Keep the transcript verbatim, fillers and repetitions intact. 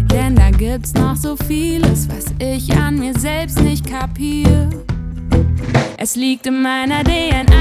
Denn da gibt's noch so vieles, was ich an mir selbst nicht kapier. Es liegt in meiner D N A.